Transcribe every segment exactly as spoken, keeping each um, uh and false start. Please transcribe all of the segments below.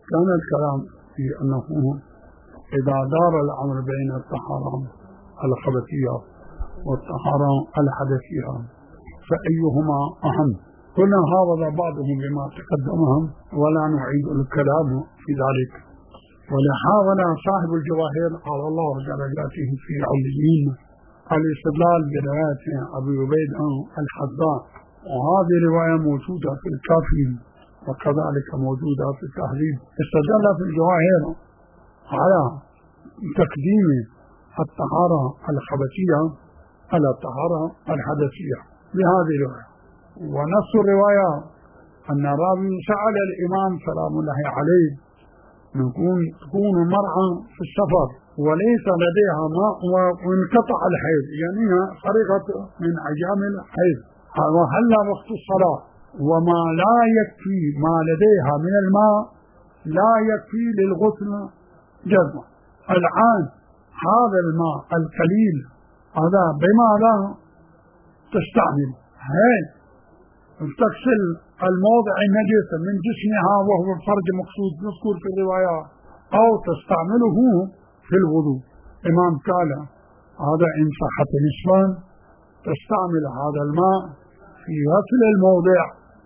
كان الكلام في أنه إذا دار الأمر بين الطهارة الخبثية والطهارة الحدثية فأيهما أهم؟ قلنا هذا بعضهم بما تقدمهم ولا نعيد الكلام في ذلك. ولحاول صاحب الجواهر على الله درجاته في عليين الاستدلال برواية أبي عبيد الحذاء، وهذه رواية موجودة في الكافي وكذلك موجودة في التهذيب. استدل في الجواهر على تقديم الطهارة الخبثية على الطهارة الحدثية بهذه الرواية. ونفس الرواية أن راوي سأل الإمام سلام الله عليه نكون تكون المرأة في السفر وليس لديها ماء وانقطع الحيض، يعني خرجت من أيام الحيض، وهل وقت الصلاة وما لا يكفي ما لديها من الماء لا يكفي للغسل جزمة. الآن هذا الماء القليل هذا بماذا تستعمل؟ هل تغسل الموضع النجس من جسمها وهو الفرج مقصود مذكور في الرواية، أو تستعمله في الوضوء؟ إمام قال هذا إن صحت الإسلام تستعمل هذا الماء في غسل الموضع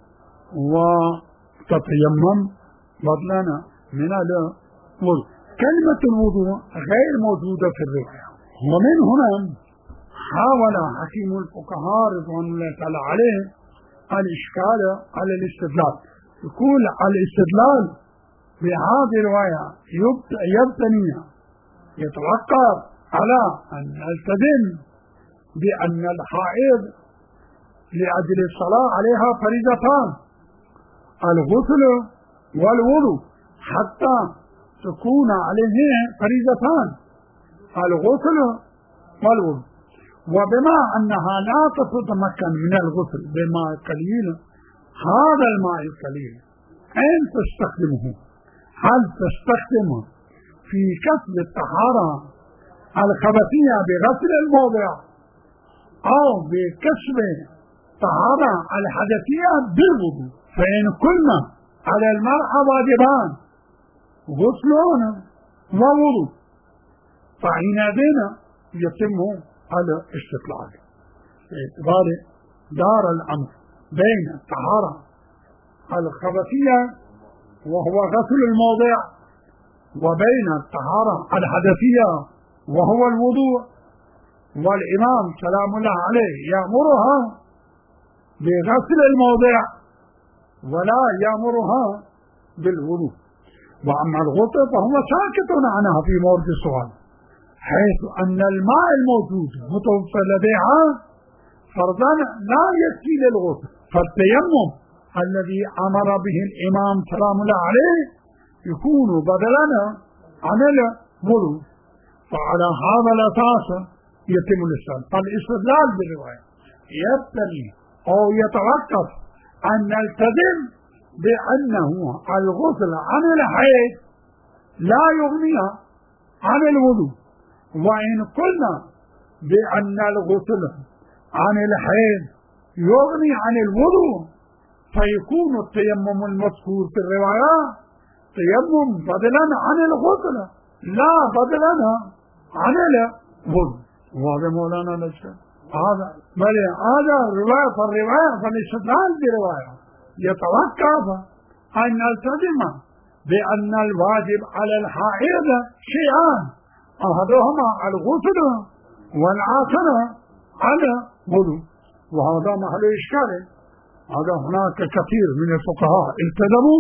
وتتيمم بدلا من الوضوء. كلمة الوضوء غير موجودة في الرواية، ومن هنا حاول حكيم الفقهاء رضوان الله تعالى عليه الإشكال على الاستدلال. يقول الاستدلال بهذه الرواية يبتني يتوقف على أن نلتزم بأن الحائض لأجل الصلاة عليها فريضتان، الغسل والوضوء، حتى تكون عليه فريضتان الغسل والوضوء. وبما أنها لا تتمكن من الغسل بماء قليل، هذا الماء القليل أين تستخدمه؟ هل تستخدمه في كسب الطهارة الخبثية بغسل الموضع، أو بكسب الطهارة الحدثية بالوضوء؟ فإن كنا على المرأة واجبان غسل ووضوء فحينئذ يتم الاستطلاع باعتبار دار الأمر بين الطهارة الخبثية وهو غسل الموضع وبين الطهارة الحدثية وهو الوضوء. والإمام سلام الله عليه يأمرها بغسل الموضع ولا يأمرها بالوضوء. وأما الغسل فهو ساكت عنها في مورد السؤال، حيث أن الماء الموجود متوفر لديها فرضا لا يكفي للغسل، فالتيمم الذي أمر به الإمام سلام الله عليه يكون بدلا عن الوضوء. فعلى هذا الأساس يتم الاستدلال. فالاستدلال بالرواية يبتني أو يتوقف أن نلتزم بأنه الغسل عن الحيض لا يغني عن الوضوء، وإن قلنا بأن الغسل عن الحيض يغني عن الوضوء فيكون التيمم المذكور في الرواية تيمم بدلا عن الغسل لا بدلا عن الوضوء. وهذا مولانا الأشهر هذا بل هذا رواية فالرواية فالاستدلال برواية يتوقف أن نلتزم بأن الواجب على الحائض شيئان، أحدهما الغسل والآخر على الوضوء. وهذا محل إشكال. هذا هناك كثير من الفقهاء التزموا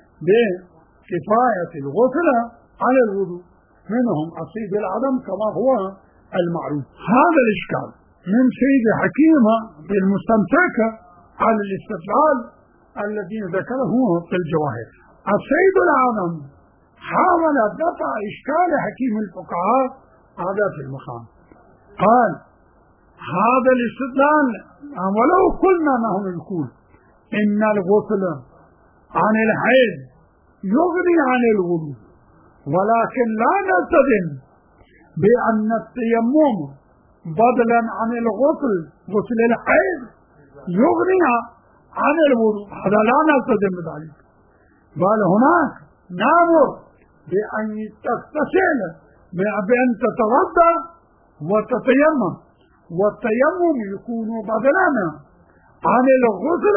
بكفاية الغسل على الوضوء، منهم أصيب العدم كما هو المعروف. هذا الإشكال من سيد حكيم في المستمسك على الاستدلال الذي ذكره في الجواهر. السيد العدم حاول دفع إشكال حكيم الفقهاء هذا في المقام، قال هذا الاستدلال ولو قلنا نحن نقول إن الغسل عن الحيض يغني عن الوضوء، ولكن لا نلتزم بأن التيمم بدلا عن الغسل غسل الحيض يغني عن الوضوء، هذا لا نلتزم بذلك، بل هناك نامر بأن تغتسل بأن تتوضأ وتتيمم، والتيمم يكون بدلا عن الغسل،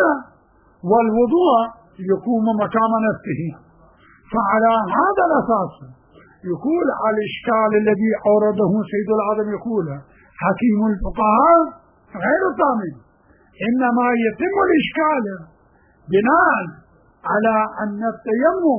والوضوء يكون مقام نفسه. فعلى هذا الأساس يقول الإشكال الذي أورده سيد العظم، يقول حكيم الفقهاء غير ضامن، إنما يتم الإشكال بناء على أن التيمم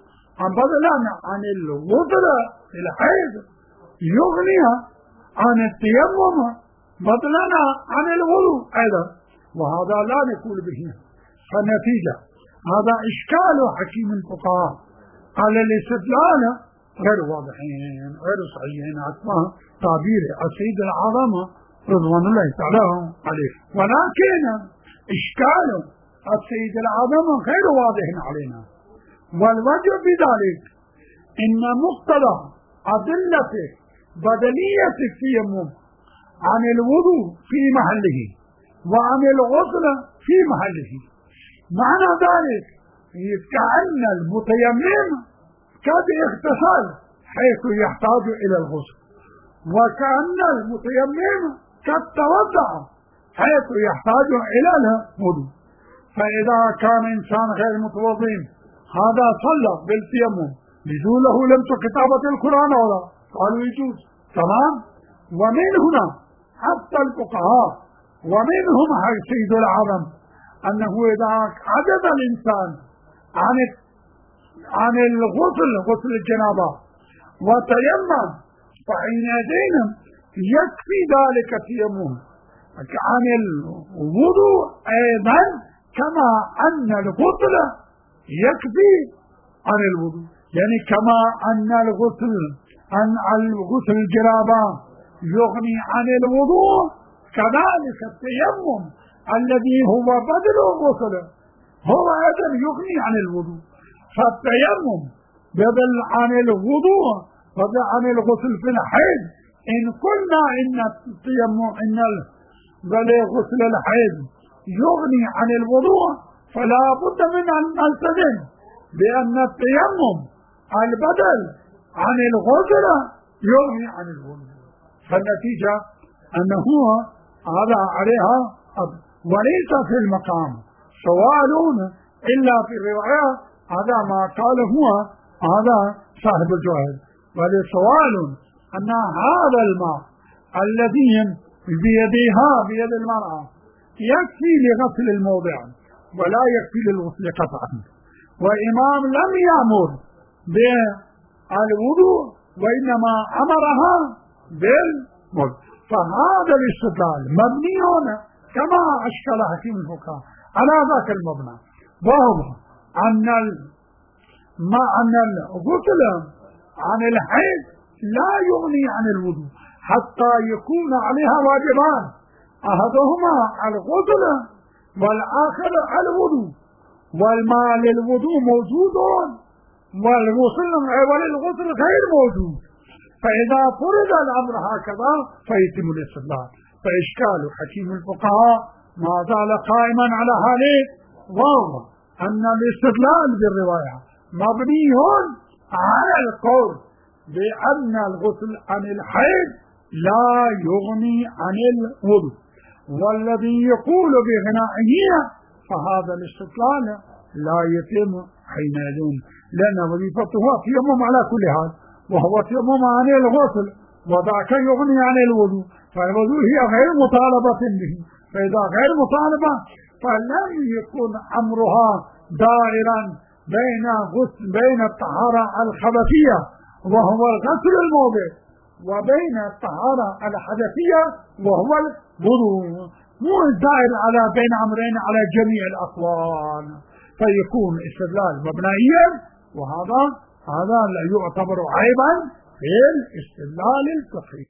بدلا عن الغسل في الحيض يغني عن التيمم بدلا عن الوضوء أيضا، وهذا لا نقول به. فالنتيجة هذا إشكال حكيم الفقهاء على الاستدلال غير واضحين غير صحيحين حسب تعبير السيد العظم رضوان الله تعالى عليه، ولكن إشكال السيد العظم غير واضح علينا. والوجه بذلك إن مقتضى أدلة بدلية التيمم عن الوضوء في محله وعن الغسل في محله، معنى ذلك كأن المتيمم قد اغتسل حيث يحتاج إلى الغسل، وكأن المتيمم قد توضأ حيث يحتاج إلى الوضوء. فإذا كان إنسان غير متوضئ هذا صلى بالتيمم يجوز له لمس كتابة القرآن ولا قالوا يجوز، تمام. ومن هنا حتى الفقهاء ومنهم سيد العظم أنه إذا عجز الإنسان عن عن الغسل غسل الجنابة وتيمم فحينئذ يكفي ذلك التيمم عن الوضوء أيضا، كما أن الغسل يكفي عن الوضوء، يعني كما أن الغسل عن الغسل الجنابة يغني عن الوضوء كذلك التيمم الذي هو بدل الغسل هو أيضا يغني عن الوضوء. فالتيمم بدل عن الوضوء بدل عن الغسل في الحيض. إن قلنا إن التيمم إن غسل الحيض يغني عن الوضوء فلا بد من أن نلتزم بأن التيمم البدل عن الغسل يغني عن الوضوء. فالنتيجة أنه هذا عليها أبد. وليس في المقام سؤال إلا في الرواية، هذا ما قال هو هذا صاحب الجوهر، ولسؤال أن هذا الماء الذي بيدها بيد المرأة يكفي لغسل الموضع ولا يكفي للغسل قطعا، وإمام لم يأمر بالوضوء وإنما أمرها بالوضوء. فهذا الاستدلال مبني كما أشكل حكيم الفقهاء على ذاك المبنى، وهو أن ما أن الغسل عن الحيض لا يغني عن الوضوء حتى يكون عليها واجبان، أحدهما الغسل والآخر الوضوء، والماء للوضوء موجود والغسل وللغسل غير موجود. فإذا فرض الأمر هكذا فيتم الاستدلال. فإشكال حكيم الفقهاء ما زال قائما على حاله، وهو أن الاستدلال بالرواية مبني على القول بأن الغسل عن الحيض لا يغني عن الوضوء، والذي يقول بغنائه فهذا الاستدلال لا يتم حينئذ، لأن وظيفته تيمم على كل حال، وهو تيمم عن الغسل وذاك يغني عن الوضوء، فالوضوء هي غير مطالبة به. فإذا غير مطالبة فلم يكن أمرها دائرا بين غسل بين الطهارة الخبثية وهو الغسل الموضع وبين الطهارة الحدثية وهو الوضوء، مو دائر على بين أمرين على جميع الأقوال، فيكون استدلال مبنائيا، وهذا هذا لا يعتبر عيبا في الاستدلال الفقهي.